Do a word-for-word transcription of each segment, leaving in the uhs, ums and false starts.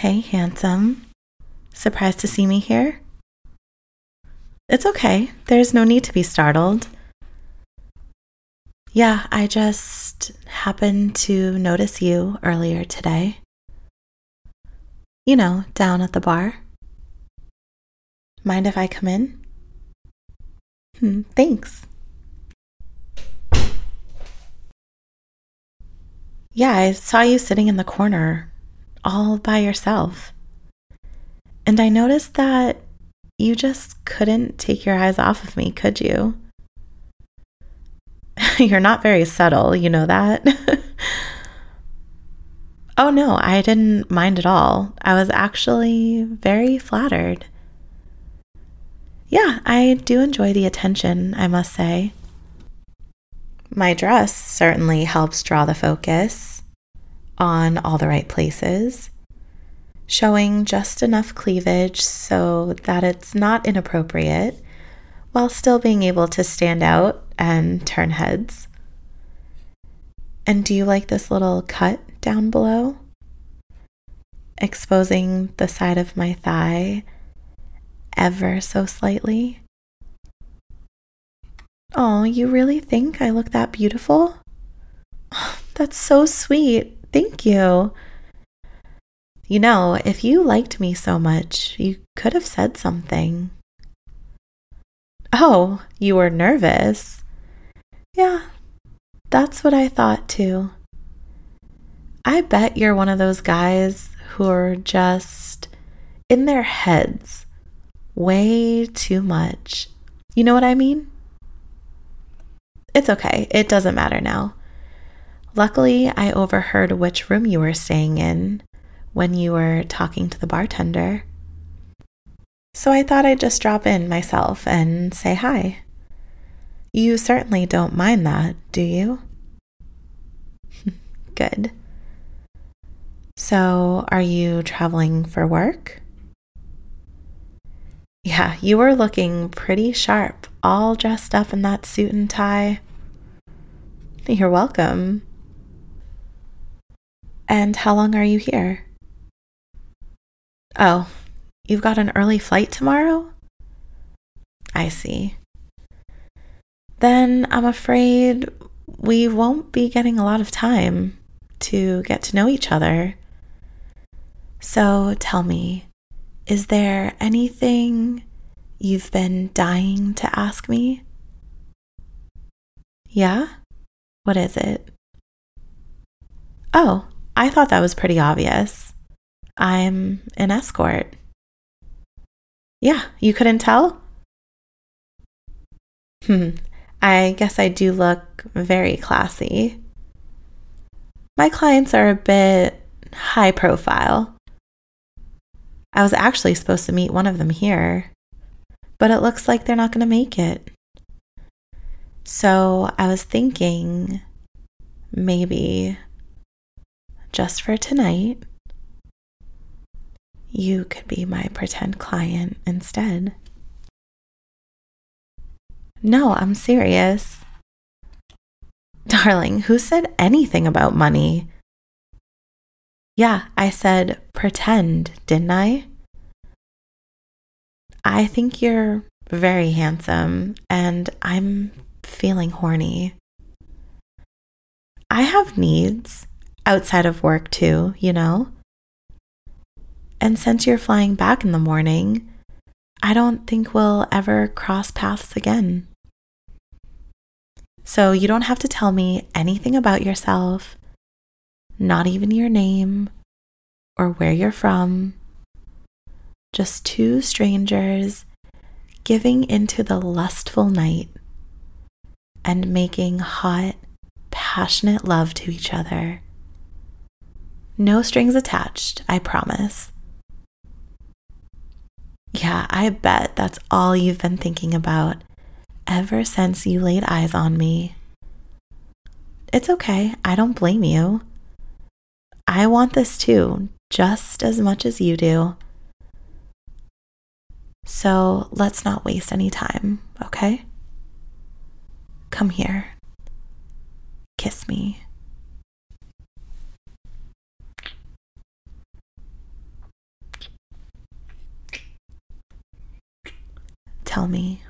Hey, handsome. Surprised to see me here? It's okay. There's no need to be startled. Yeah, I just happened to notice you earlier today. You know, down at the bar. Mind if I come in? Hmm, thanks. Yeah, I saw you sitting in the corner, all by yourself. And I noticed that you just couldn't take your eyes off of me, could you? You're not very subtle, you know that? Oh no, I didn't mind at all. I was actually very flattered. Yeah, I do enjoy the attention, I must say. My dress certainly helps draw the focus on all the right places, showing just enough cleavage so that it's not inappropriate while still being able to stand out and turn heads. And do you like this little cut down below? Exposing the side of my thigh ever so slightly. Oh, you really think I look that beautiful? Oh, that's so sweet. Thank you. You know, if you liked me so much, you could have said something. Oh, you were nervous. Yeah, that's what I thought too. I bet you're one of those guys who are just in their heads way too much. You know what I mean? It's okay. It doesn't matter now. Luckily, I overheard which room you were staying in when you were talking to the bartender. So I thought I'd just drop in myself and say hi. You certainly don't mind that, do you? Good. So, are you traveling for work? Yeah, you were looking pretty sharp, all dressed up in that suit and tie. You're welcome. And how long are you here? Oh, you've got an early flight tomorrow? I see. Then I'm afraid we won't be getting a lot of time to get to know each other. So tell me, is there anything you've been dying to ask me? Yeah? What is it? Oh, I thought that was pretty obvious. I'm an escort. Yeah, you couldn't tell? Hmm, I guess I do look very classy. My clients are a bit high profile. I was actually supposed to meet one of them here, but it looks like they're not going to make it. So I was thinking maybe just for tonight, you could be my pretend client instead. No, I'm serious. Darling, who said anything about money? Yeah, I said pretend, didn't I? I think you're very handsome, and I'm feeling horny. I have needs outside of work too, you know? And since you're flying back in the morning, I don't think we'll ever cross paths again. So you don't have to tell me anything about yourself, not even your name or where you're from. Just two strangers giving into the lustful night and making hot, passionate love to each other. No strings attached, I promise. Yeah, I bet that's all you've been thinking about ever since you laid eyes on me. It's okay, I don't blame you. I want this too, just as much as you do. So let's not waste any time, okay? Come here. Kiss me. tell me.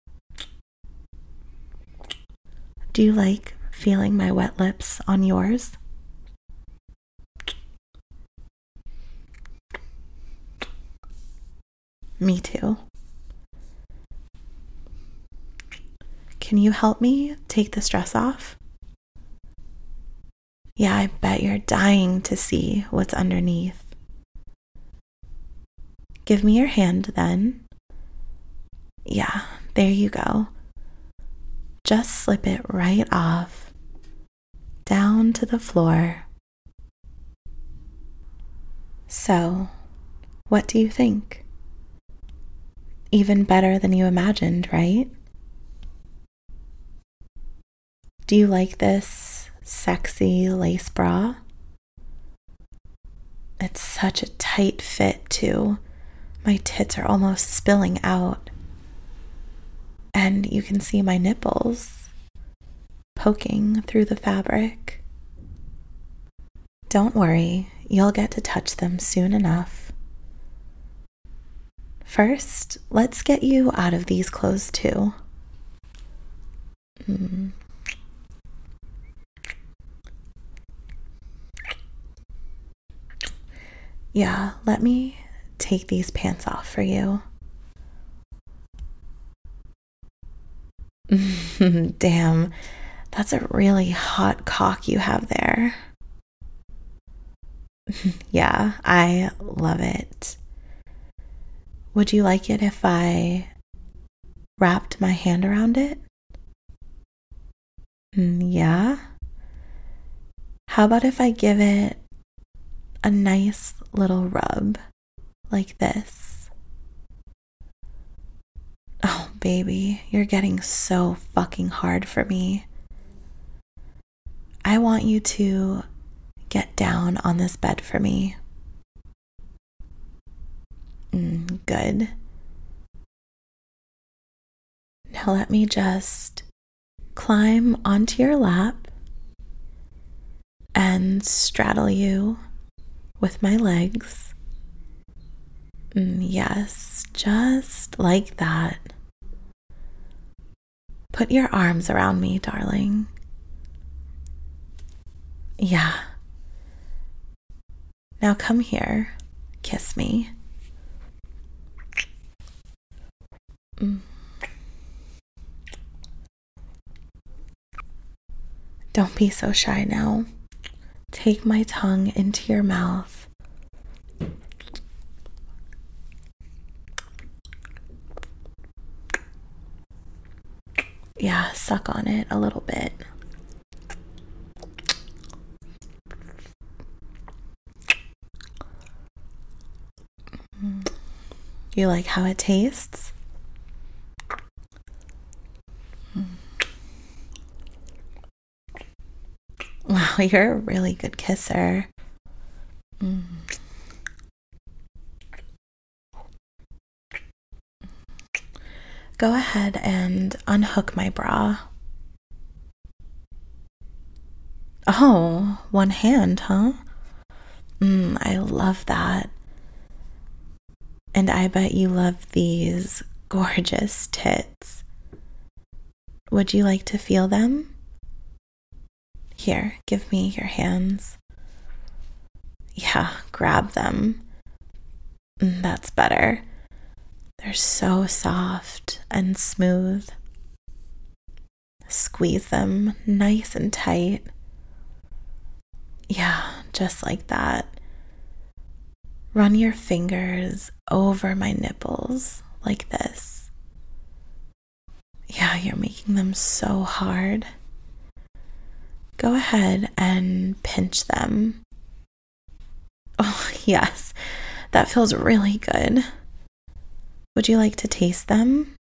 Do you like feeling my wet lips on yours? Me too. Can you help me take the stress off? Yeah, I bet you're dying to see what's underneath. Give me your hand then. Yeah, there you go. Just slip it right off, down to the floor. So, what do you think? Even better than you imagined, right? Do you like this sexy lace bra? It's such a tight fit, too. My tits are almost spilling out. And you can see my nipples poking through the fabric. Don't worry, you'll get to touch them soon enough. First, let's get you out of these clothes too. Mm. Yeah, let me take these pants off for you. Damn, that's a really hot cock you have there. Yeah, I love it. Would you like it if I wrapped my hand around it? Yeah. How about if I give it a nice little rub like this? Oh, baby, you're getting so fucking hard for me. I want you to get down on this bed for me. Mm, good. Now let me just climb onto your lap and straddle you with my legs. Mm, yes, just like that. Put your arms around me, darling. Yeah. Now come here. Kiss me. Mm. Don't be so shy now. Take my tongue into your mouth. Yeah, suck on it a little bit. You like how it tastes? Wow, you're a really good kisser. Mm. Go ahead and unhook my bra. Oh, one hand, huh? Mm, I love that. And I bet you love these gorgeous tits. Would you like to feel them? Here, give me your hands. Yeah, grab them. Mm, that's better. They're so soft and smooth. Squeeze them nice and tight. Yeah, just like that. Run your fingers over my nipples like this. Yeah, you're making them so hard. Go ahead and pinch them. Oh, yes, that feels really good. Would you like to taste them?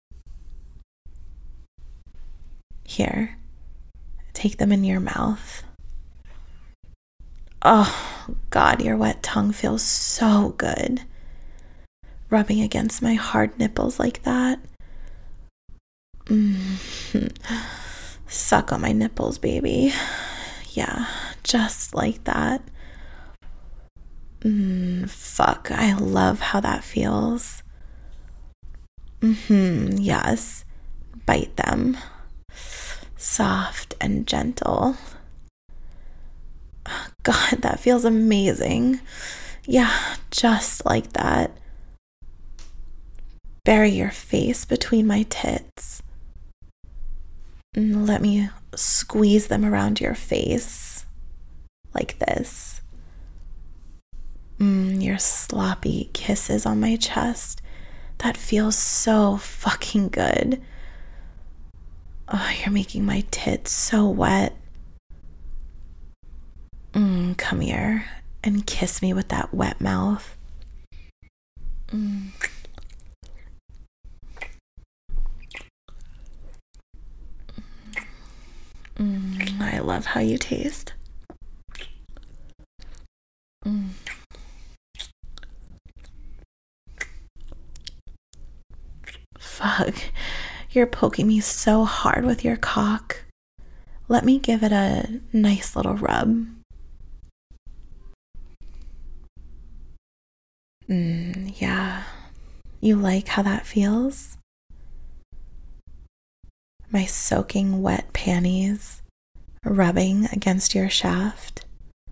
Here, take them in your mouth. Oh, God, your wet tongue feels so good. Rubbing against my hard nipples like that. Mm. Suck on my nipples, baby. Yeah, just like that. Mm, fuck, I love how that feels. Mm-hmm, yes. Bite them. Soft and gentle. God, that feels amazing. Yeah, just like that. Bury your face between my tits. And let me squeeze them around your face. Like this. Mm, your sloppy kisses on my chest. That feels so fucking good. Oh, you're making my tits so wet. Mm, come here and kiss me with that wet mouth. Mm. Mm, I love how you taste. Mm. Fuck, you're poking me so hard with your cock. Let me give it a nice little rub. Mm, yeah, you like how that feels? My soaking wet panties rubbing against your shaft.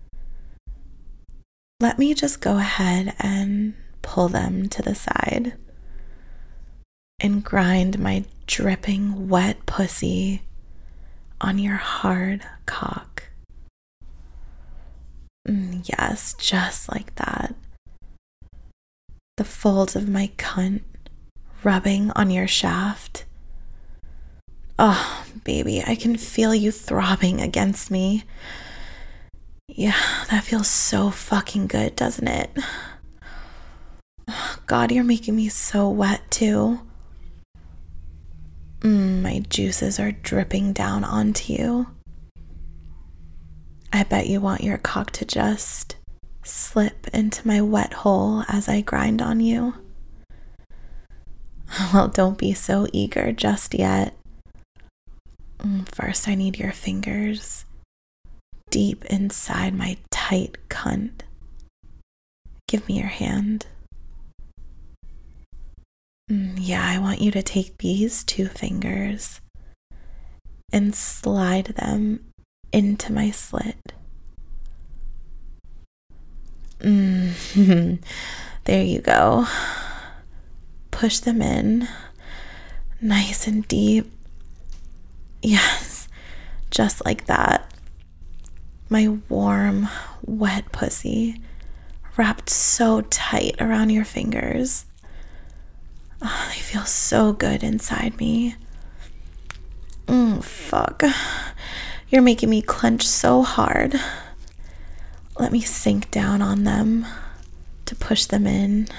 Let me just go ahead and pull them to the side and grind my dripping wet pussy on your hard cock. Mm, yes, just like that. The folds of my cunt rubbing on your shaft. Oh, baby, I can feel you throbbing against me. Yeah, that feels so fucking good, doesn't it? God, you're making me so wet too. Mm, my juices are dripping down onto you. I bet you want your cock to just slip into my wet hole as I grind on you. Well, don't be so eager just yet. First, I need your fingers deep inside my tight cunt. Give me your hand. Yeah, I want you to take these two fingers and slide them into my slit. Mm, there you go. Push them in nice and deep. Yes, just like that. My warm, wet pussy wrapped so tight around your fingers. Oh, they feel so good inside me. Mm, fuck. You're making me clench so hard. Let me sink down on them to push them in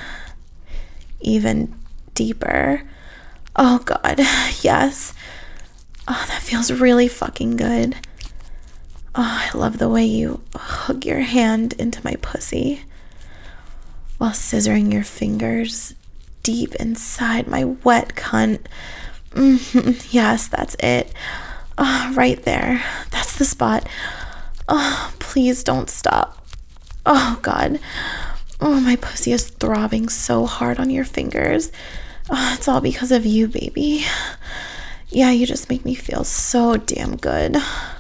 even deeper. Oh God, yes. Oh, that feels really fucking good. Oh, I love the way you hook your hand into my pussy while scissoring your fingers deep inside my wet cunt. Mm-hmm. Yes, that's it. Oh, right there. That's the spot. Oh, please don't stop. Oh, God. Oh, my pussy is throbbing so hard on your fingers. Oh, it's all because of you, baby. Yeah, you just make me feel so damn good.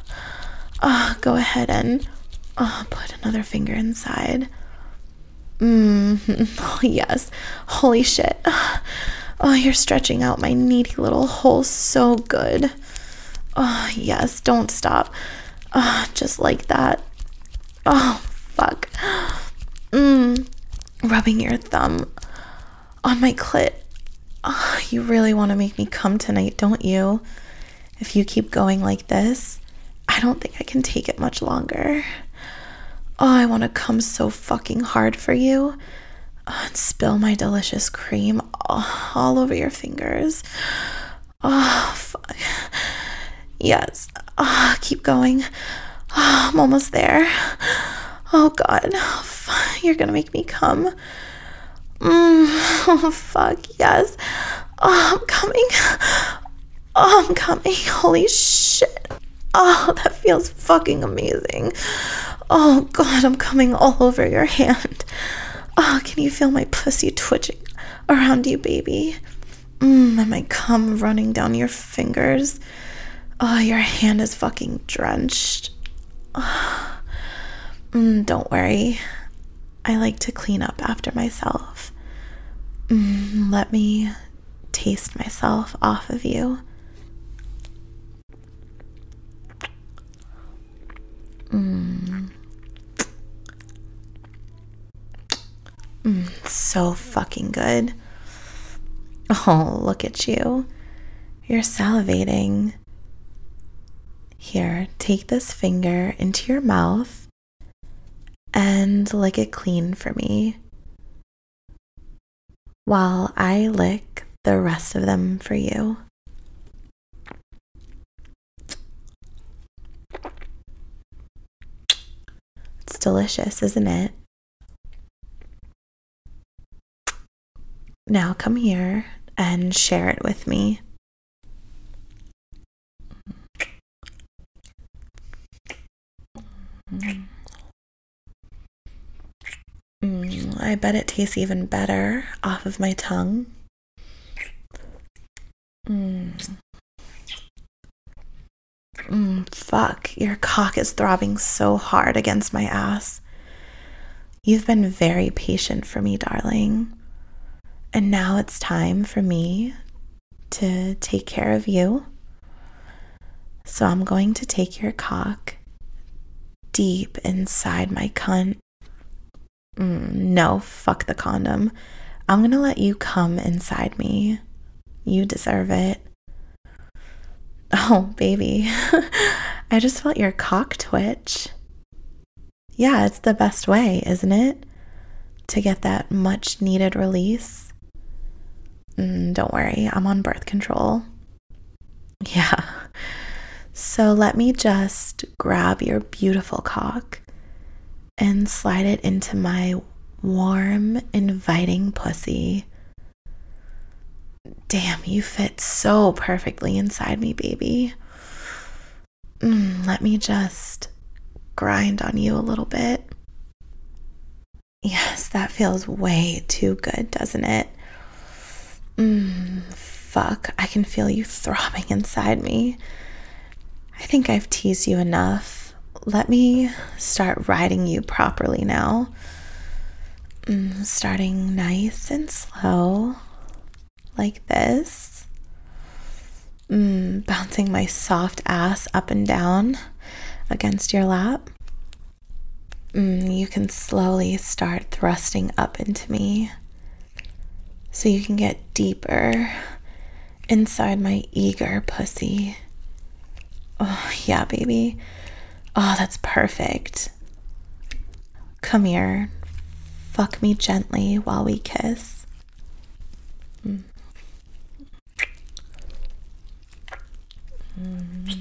Oh, go ahead and oh, put another finger inside. Mm-hmm. Oh, yes. Holy shit. Oh, you're stretching out my needy little hole so good. Oh, yes. Don't stop. Oh, just like that. Oh, fuck. Mm. Rubbing your thumb on my clit. Oh, you really want to make me come tonight, don't you? If you keep going like this, I don't think I can take it much longer. Oh, I want to come so fucking hard for you. Oh, and spill my delicious cream all, all over your fingers. Oh, fuck. Yes. Oh, keep going. Oh, I'm almost there. Oh, God. Oh, fuck. You're gonna make me come. Mm. Oh, fuck. Yes. Oh, I'm coming. Oh, I'm coming. Holy shit. Oh, that feels fucking amazing. Oh, God, I'm coming all over your hand. Oh, can you feel my pussy twitching around you, baby? Mmm, and my cum running down your fingers. Oh, your hand is fucking drenched. Oh. Mm, don't worry. I like to clean up after myself. Mm, let me taste myself off of you. Mm. Mm, so fucking good. Oh, look at you. You're salivating. Here, take this finger into your mouth and lick it clean for me while I lick the rest of them for you. It's delicious, isn't it? Now come here and share it with me. Mm, I bet it tastes even better off of my tongue. Mm. Mm, fuck, your cock is throbbing so hard against my ass. You've been very patient for me, darling. And now it's time for me to take care of you. So I'm going to take your cock deep inside my cunt. Mm, no, fuck the condom. I'm gonna let you come inside me. You deserve it. Oh, baby. I just felt your cock twitch. Yeah, it's the best way, isn't it? To get that much needed release. Mm, don't worry, I'm on birth control. Yeah. So let me just grab your beautiful cock and slide it into my warm, inviting pussy. Damn, you fit so perfectly inside me, baby. Mm, let me just grind on you a little bit. Yes, that feels way too good, doesn't it? Mmm, fuck, I can feel you throbbing inside me. I think I've teased you enough. Let me start riding you properly now. Mm, starting nice and slow, like this. Mm, bouncing my soft ass up and down against your lap. Mm, you can slowly start thrusting up into me, so you can get deeper inside my eager pussy. Oh, yeah, baby. Oh, that's perfect. Come here. Fuck me gently while we kiss. Mm. Mm.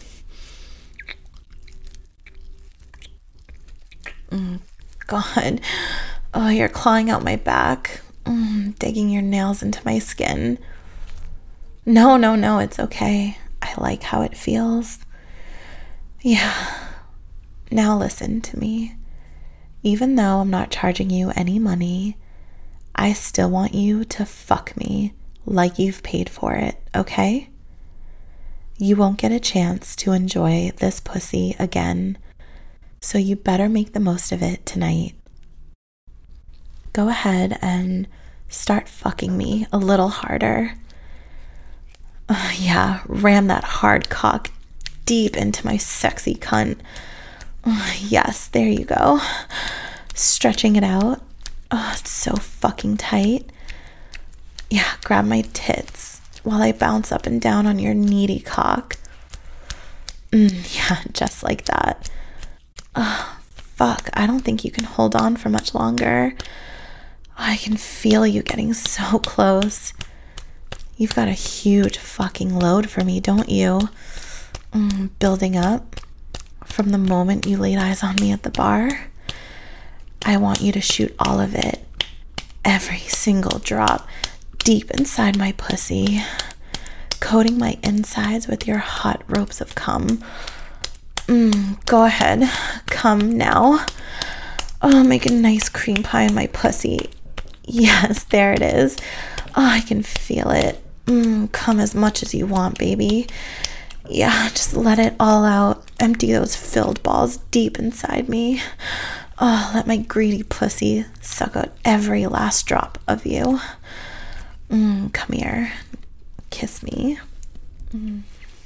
Mm, God. Oh, you're clawing out my back. Mm, digging your nails into my skin. No, no, no, it's okay. I like how it feels. Yeah. Now listen to me. Even though I'm not charging you any money, I still want you to fuck me like you've paid for it, okay? You won't get a chance to enjoy this pussy again, so you better make the most of it tonight. Go ahead and start fucking me a little harder. Uh, yeah, ram that hard cock deep into my sexy cunt. Uh, yes, there you go. Stretching it out. Oh, it's so fucking tight. Yeah, grab my tits while I bounce up and down on your needy cock. Mm, yeah, just like that. Oh, fuck, I don't think you can hold on for much longer. I can feel you getting so close. You've got a huge fucking load for me, don't you? Mm, building up from the moment you laid eyes on me at the bar. I want you to shoot all of it, every single drop, deep inside my pussy, coating my insides with your hot ropes of cum. Mm, go ahead, come now. Oh, make a nice cream pie in my pussy. Yes, there it is. Oh, I can feel it. Mm, come as much as you want, baby. Yeah, just let it all out. Empty those filled balls deep inside me. Oh, let my greedy pussy suck out every last drop of you. Mm, come here. Kiss me. Mm.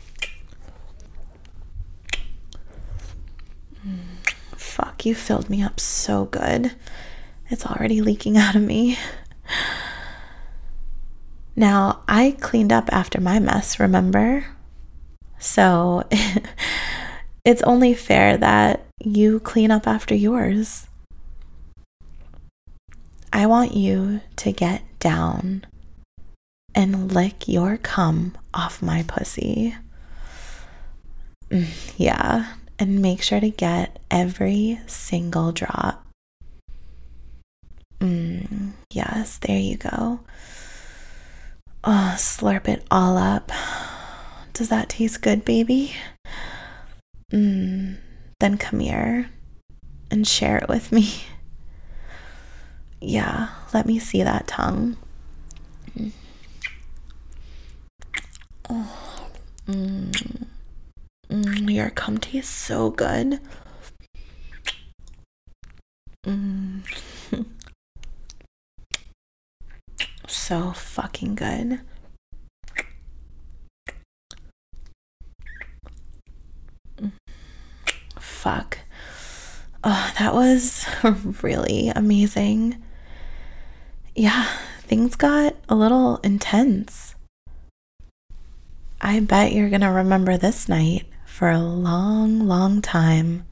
Mm. Fuck, you filled me up so good. It's already leaking out of me. Now, I cleaned up after my mess, remember? So, it's only fair that you clean up after yours. I want you to get down and lick your cum off my pussy. Yeah, and make sure to get every single drop. Mm, yes, there you go. Oh, slurp it all up. Does that taste good, baby? Mm, then come here and share it with me. Yeah, let me see that tongue. Mm. Oh, mm. Mm, your cum tastes so good. Mm. So fucking good. Fuck. Oh, that was really amazing. Yeah, things got a little intense. I bet you're gonna remember this night for a long, long time.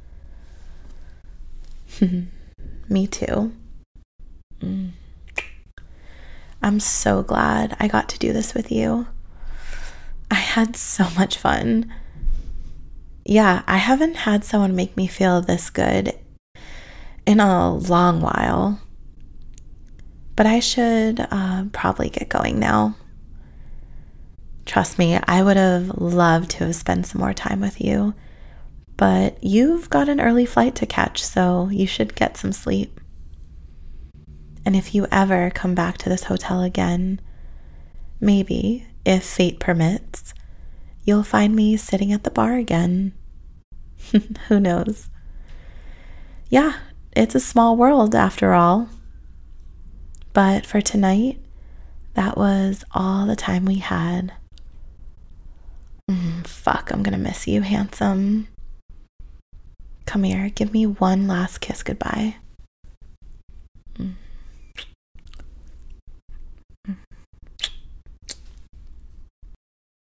Me too. Mm. I'm so glad I got to do this with you. I had so much fun. Yeah, I haven't had someone make me feel this good in a long while. But I should uh, probably get going now. Trust me, I would have loved to have spent some more time with you. But you've got an early flight to catch, so you should get some sleep. And if you ever come back to this hotel again, maybe, if fate permits, you'll find me sitting at the bar again. Who knows? Yeah, it's a small world after all. But for tonight, that was all the time we had. Mm, fuck, I'm gonna miss you, handsome. Come here, give me one last kiss goodbye.